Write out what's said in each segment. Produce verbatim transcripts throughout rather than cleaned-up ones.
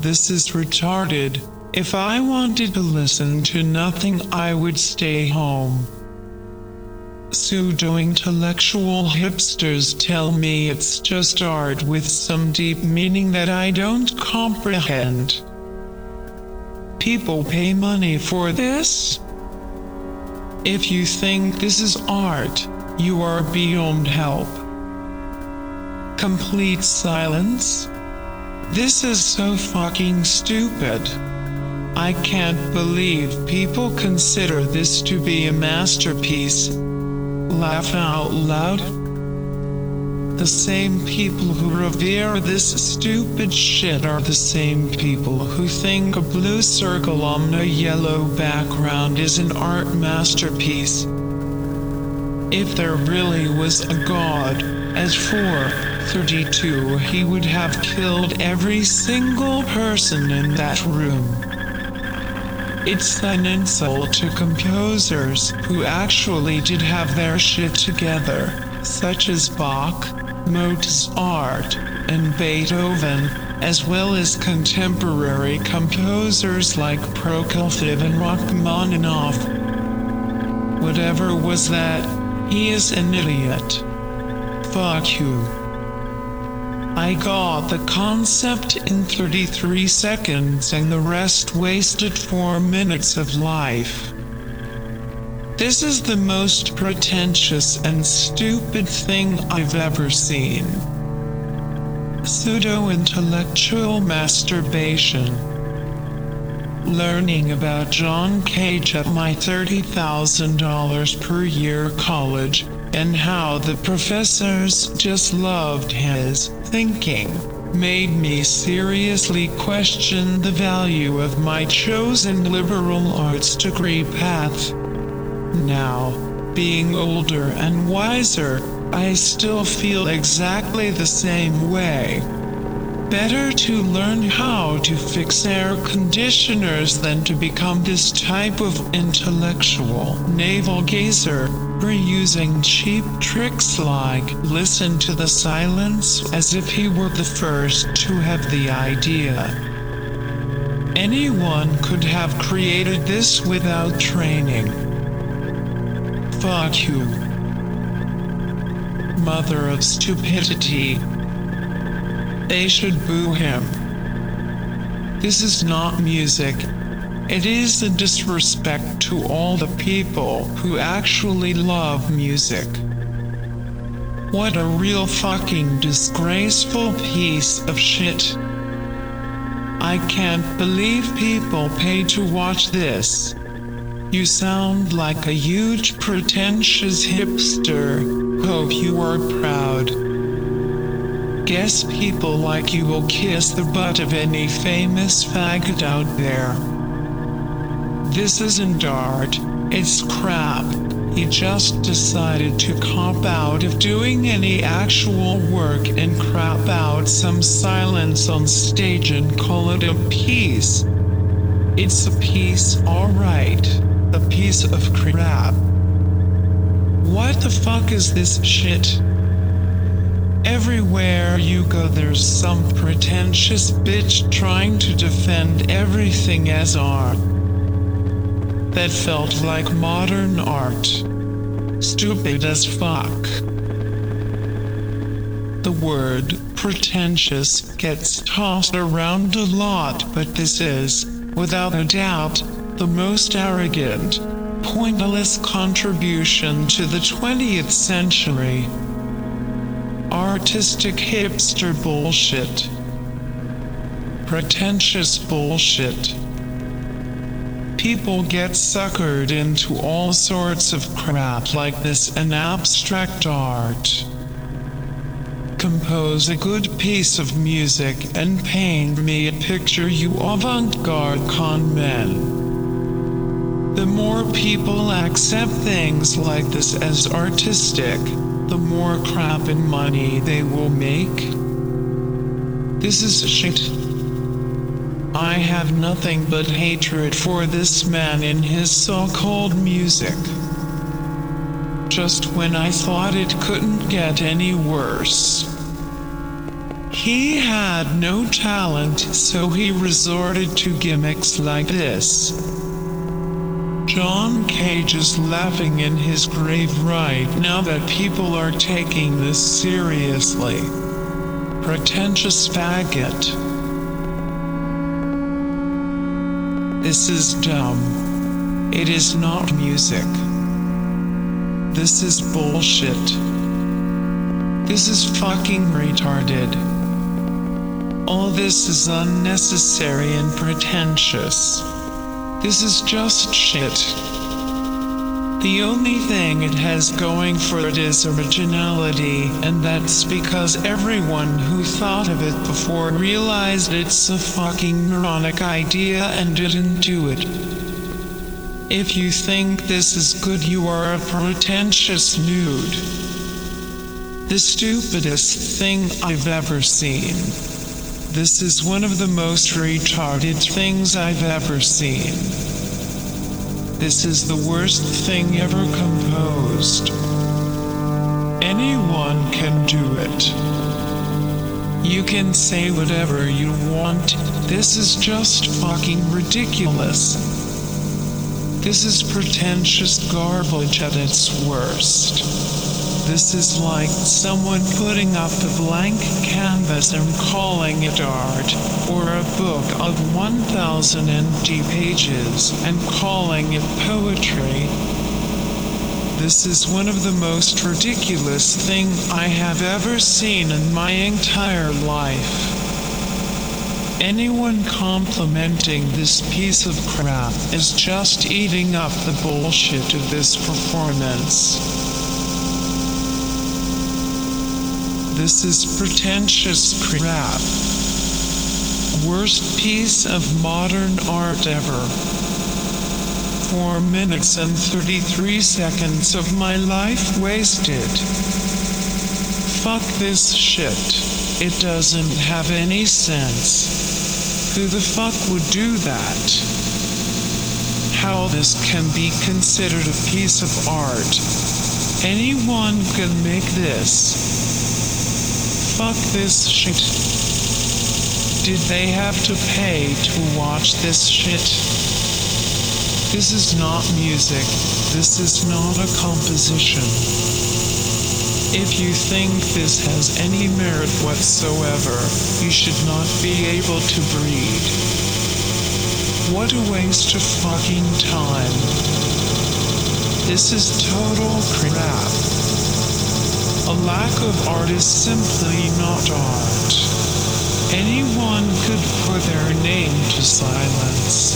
This is retarded. If I wanted to listen to nothing, I would stay home. Pseudo-intellectual hipsters tell me it's just art with some deep meaning that I don't comprehend. People pay money for this? If you think this is art, you are beyond help. Complete silence? This is so fucking stupid. I can't believe people consider this to be a masterpiece. Laugh out loud. The same people who revere this stupid shit are the same people who think a blue circle on a yellow background is an art masterpiece. If there really was a God, as for thirty-two, he would have killed every single person in that room. It's an insult to composers who actually did have their shit together, such as Bach, Mozart, and Beethoven, as well as contemporary composers like Prokofiev and Rachmaninoff. Whatever was that, he is an idiot. Fuck you. I got the concept in thirty-three seconds and the rest wasted four minutes of life. This is the most pretentious and stupid thing I've ever seen. Pseudo-intellectual masturbation. Learning about John Cage at my thirty thousand dollars per year college, and how the professors just loved his thinking, made me seriously question the value of my chosen liberal arts degree path. Now, being older and wiser, I still feel exactly the same way. Better to learn how to fix air conditioners than to become this type of intellectual navel-gazer, reusing cheap tricks like listen to the silence as if he were the first to have the idea. Anyone could have created this without training. Fuck you. Mother of stupidity. They should boo him. This is not music. It is a disrespect to all the people who actually love music. What a real fucking disgraceful piece of shit. I can't believe people pay to watch this. You sound like a huge pretentious hipster. Hope you are proud. Guess people like you will kiss the butt of any famous faggot out there. This isn't art, it's crap. He just decided to cop out of doing any actual work and crap out some silence on stage and call it a piece. It's a piece, alright. A piece of crap. What the fuck is this shit? Everywhere you go there's some pretentious bitch trying to defend everything as art. That felt like modern art. Stupid as fuck. The word pretentious gets tossed around a lot, but this is, without a doubt, the most arrogant, pointless contribution to the twentieth century. Artistic hipster bullshit. Pretentious bullshit. People get suckered into all sorts of crap like this and abstract art. Compose a good piece of music and paint me a picture, you avant-garde con men. The more people accept things like this as artistic, the more crap and money they will make. This is shit. I have nothing but hatred for this man and his so-called music. Just when I thought it couldn't get any worse. He had no talent, so he resorted to gimmicks like this. John Cage is laughing in his grave right now that people are taking this seriously. Pretentious faggot. This is dumb. It is not music. This is bullshit. This is fucking retarded. All this is unnecessary and pretentious. This is just shit. The only thing it has going for it is originality, and that's because everyone who thought of it before realized it's a fucking moronic idea and didn't do it. If you think this is good, you are a pretentious nude. The stupidest thing I've ever seen. This is one of the most retarded things I've ever seen. This is the worst thing ever composed. Anyone can do it. You can say whatever you want. This is just fucking ridiculous. This is pretentious garbage at its worst. This is like someone putting up a blank canvas and calling it art, or a book of one thousand empty pages and calling it poetry. This is one of the most ridiculous things I have ever seen in my entire life. Anyone complimenting this piece of crap is just eating up the bullshit of this performance. This is pretentious crap. Worst piece of modern art ever. Four minutes and thirty-three seconds of my life wasted. Fuck this shit. It doesn't have any sense. Who the fuck would do that? How this can be considered a piece of art? Anyone can make this. Fuck this shit. Did they have to pay to watch this shit? This is not music. This is not a composition. If you think this has any merit whatsoever, you should not be able to breathe. What a waste of fucking time. This is total crap. A lack of art is simply not art. Anyone could put their name to silence.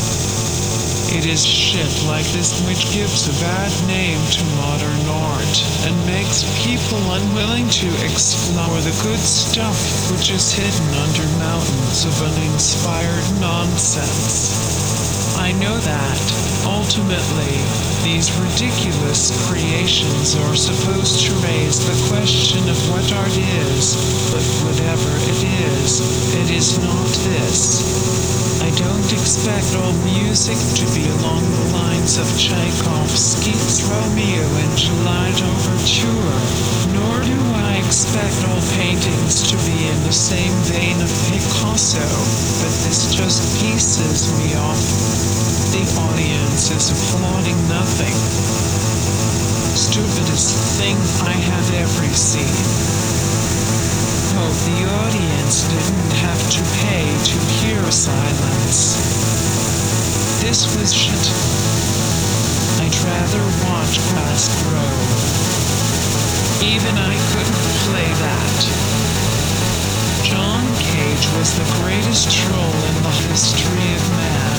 It is shit like this which gives a bad name to modern art and makes people unwilling to explore the good stuff which is hidden under mountains of uninspired nonsense. I know that, ultimately, these ridiculous creations are supposed to raise the question of what art is, but whatever it is, it is not this. I don't expect all music to be along the lines of Tchaikovsky's Romeo and Juliet Overture, nor do I expect all paintings to be in the same vein of Picasso, but this just pisses me off. The audience is applauding nothing. Stupidest thing I have ever seen. Hope the audience didn't have to pay to hear silence. This was shit. I'd rather watch grass grow. Even I couldn't play that. John Cage was the greatest troll in the history of man.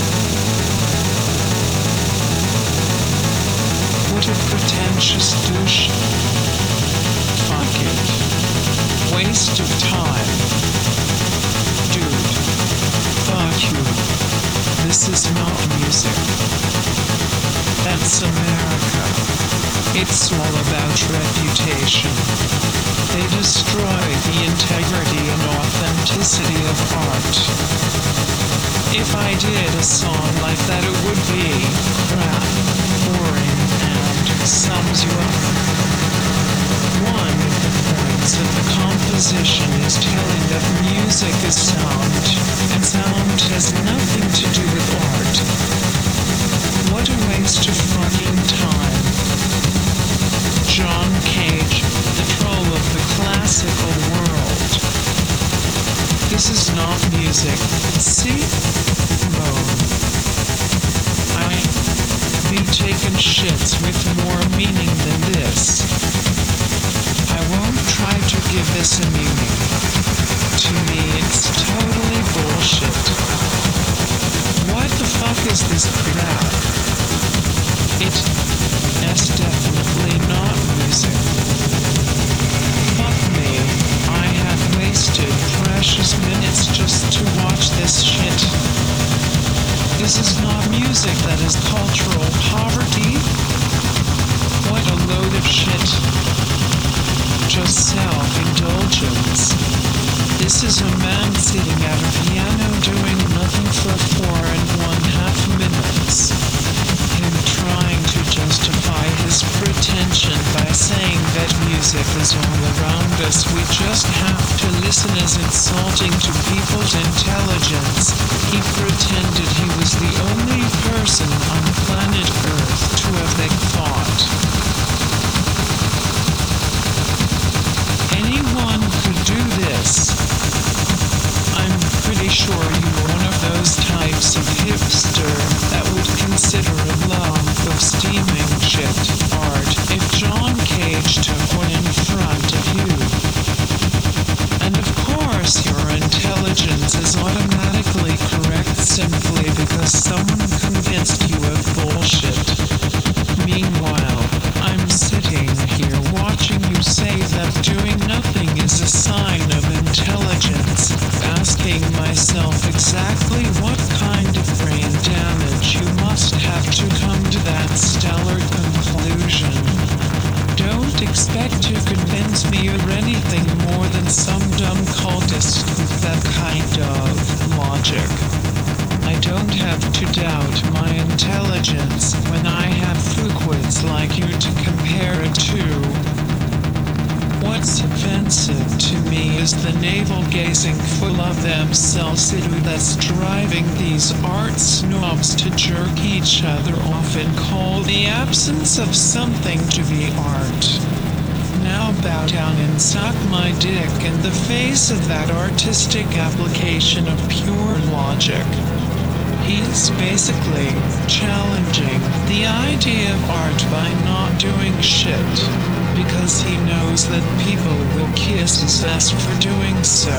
What a pretentious douche. Fuck it. Waste of time. Dude. Fuck you. This is not music. That's America. It's all about reputation. They destroy the integrity and authenticity of art. If I did a song like that, it would be crap, boring, and sums you up. One of the points essence of the composition is telling that music is sound, and sound has nothing to do with art. What a waste of fucking time. John Cage, the troll of the classical world. This is not music, see? Moan. I be taking shits with more meaning than this. I won't try to give this a meaning. To me it's totally bullshit. What the fuck is this crap? It is definitely not music. Fuck me, I have wasted precious minutes just to watch this shit. This is not music, that is cultural poverty. What a load of shit. Just self-indulgence. This is a man sitting at a piano doing nothing for four and one half minutes. Him trying to justify his pretension by saying that music is all around us. We just have to listen as insulting to people's intelligence. He pretended he was the only person on planet Earth to have that thought. Anyone could do this. I'm pretty sure you're one of those types of hipster that would consider a lump of steaming shit art if John Cage took one in front of you. And of course your intelligence is automatically correct simply because someone convinced you of bullshit. Meanwhile, I'm sitting here watching you say that doing nothing is a sign of intelligence, asking myself exactly what kind of brain damage you must have to come to that stellar conclusion. Don't expect to convince me you're anything more than some dumb cultist with that kind of logic. I don't have to doubt my intelligence when I have fuckwits like you to compare it to. What's offensive to me is the navel-gazing full of themselves that's driving these art snobs to jerk each other off and call the absence of something to be art. Now bow down and suck my dick in the face of that artistic application of pure logic. He's basically challenging the idea of art by not doing shit, because he knows that people will kiss his ass for doing so.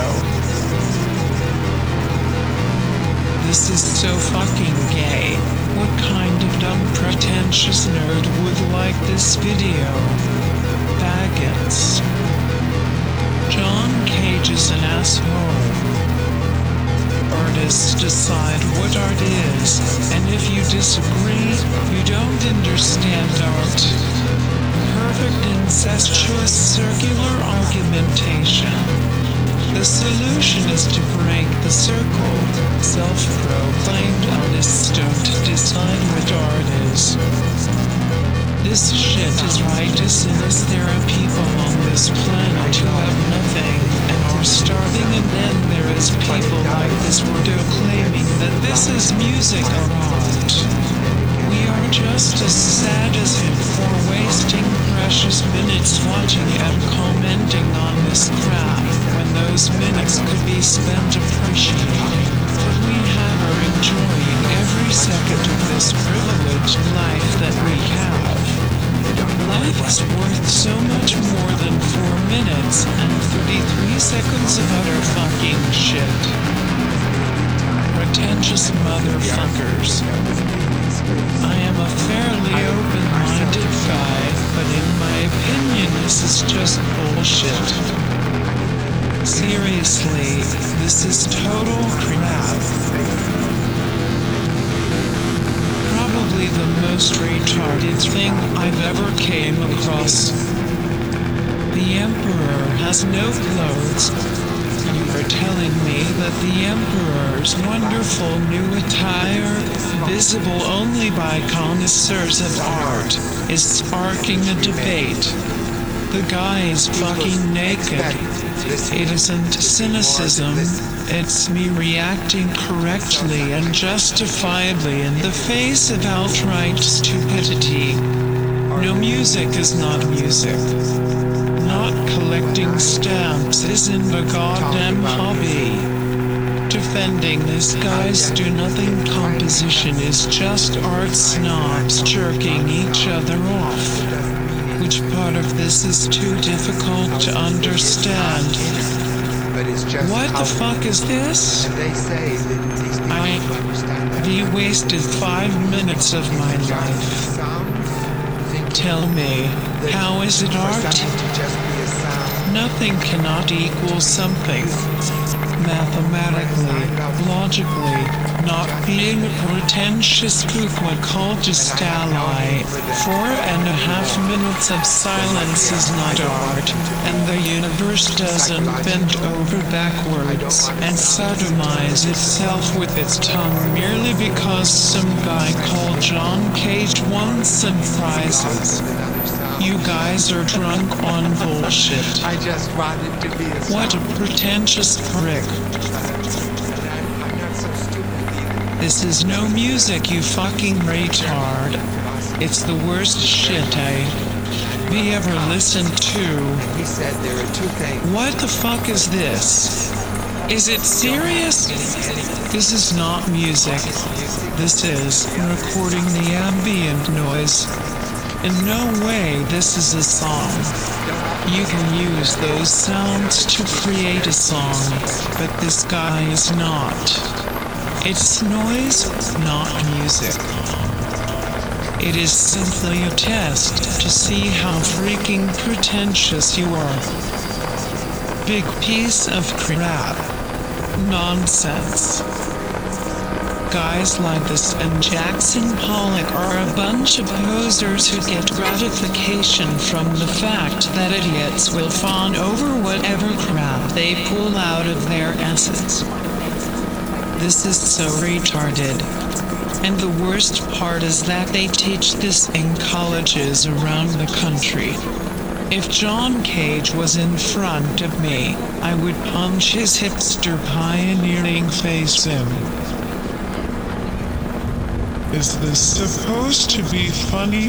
This is so fucking gay. What kind of dumb pretentious nerd would like this video? Faggots. John Cage is an asshole. Artists decide what art is, and if you disagree, you don't understand art. Perfect incestuous circular argumentation. The solution is to break the circle. Self-proclaimed artists don't decide what art is. This shit is righteous as there are people on this planet who have nothing and are starving, and then there is people like this weirdo claiming that this is music or art. We are just as sad as him for wasting precious minutes watching and commenting on this crap when those minutes could be spent appreciating that we have or enjoying every second of this privileged life that we have. Life is worth so much more than four minutes and thirty-three seconds of utter fucking shit. Pretentious motherfuckers. I am a fairly open-minded guy, but in my opinion this is just bullshit. Seriously, this is total crap. Probably the most retarded thing I've ever came across. The Emperor has no clothes. You are telling me that the Emperor's wonderful new attire, visible only by connoisseurs of art, is sparking a debate. The guy is fucking naked. It isn't cynicism, it's me reacting correctly and justifiably in the face of outright stupidity. No, music is not music. Not collecting stamps isn't a goddamn hobby. Defending this guy's do-nothing composition is just art snobs jerking each other off. Which part of this is too difficult to understand? What the fuck is this? I... We wasted five minutes of my life. Tell me, how is it art? Nothing cannot equal something. Mathematically, logically, not being a pretentious bucquiccultist ally. Four and a half minutes of silence is not art, and the universe doesn't bend over backwards and sodomize itself with its tongue merely because some guy called John Cage won some prizes. You guys are drunk on bullshit. I just wanted to be a What a pretentious prick. This is no music, you fucking retard. It's the worst shit I we ever listened to. He said there are two things. What the fuck is this? Is it serious? This is not music. This is recording the ambient noise. In no way this is a song. You can use those sounds to create a song, but this guy is not. It's noise, not music. It is simply a test to see how freaking pretentious you are. Big piece of crap. Nonsense. Guys like this and Jackson Pollock are a bunch of posers who get gratification from the fact that idiots will fawn over whatever crap they pull out of their asses. This is so retarded. And the worst part is that they teach this in colleges around the country. If John Cage was in front of me, I would punch his hipster pioneering face in. Is this supposed to be funny?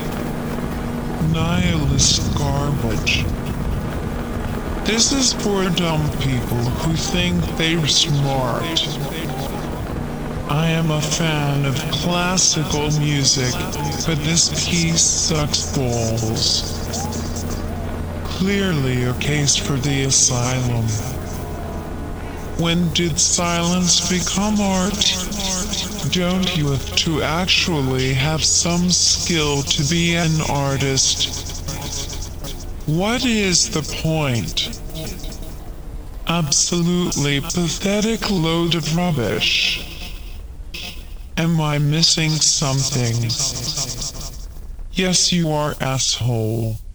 Nihilist garbage. This is for dumb people who think they're smart. I am a fan of classical music, but this piece sucks balls. Clearly a case for the asylum. When did silence become art? Don't you have to actually have some skill to be an artist? What is the point? Absolutely pathetic load of rubbish. Am I missing something? Yes, you are, asshole.